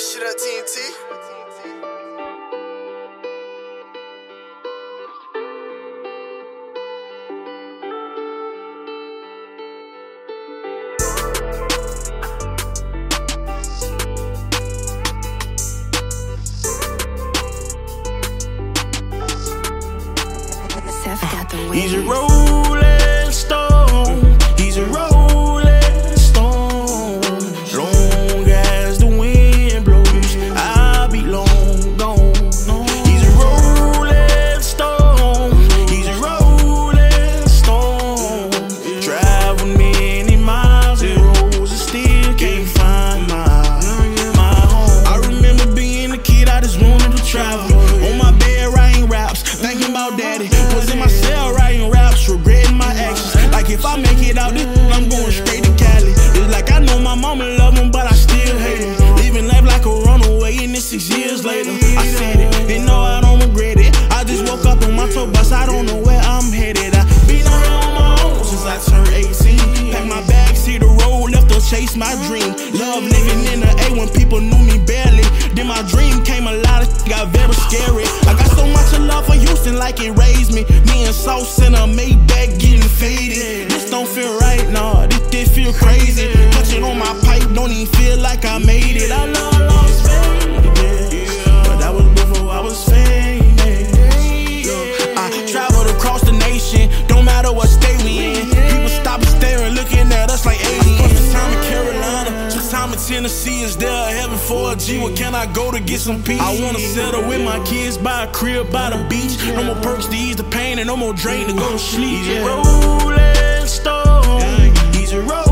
shit up, TNT. He's a rolling stone. He's a rolling stone. Long as the wind blows, I'll be long gone. He's a rolling stone. He's a rolling stone. Travel many miles and roads and still can't find my home. I remember being a kid, I just wanted to travel. On my bed writing raps, thinking about daddy. Was in my cell writing raps, regretting my actions. Like if I make it out this, I'm going straight to Cali. It's like I know my mama love him, but I still hate him. Living life like a runaway, and it's 6 years later. I said it, and no, I don't regret it. I just woke up on my tour bus, I don't know where I'm headed. I've been out here on my own since I turned 18. Pack my bags, hit the road, left to chase my dream. Love living in the A when people knew me barely. Then my dream came alive, got very scary. I got so much love for Houston, like it raised me. Me and Sauce in a Maybach getting faded. This don't feel right, nah, this feel crazy. Touching on my pipe, don't even feel like I made it. I know I lost faith, but that was before I was famous. I traveled across the nation, don't matter what state we in. People stop and staring, looking at us like aliens. I spent some time in Carolina, some time in Tennessee. Is there a heaven for a G? Where can I go to get some peace? I wanna settle with my kids, buy a crib by the beach. No more perks to ease the pain and no more drain to go to sleep. He's a rolling stone. He's a rolling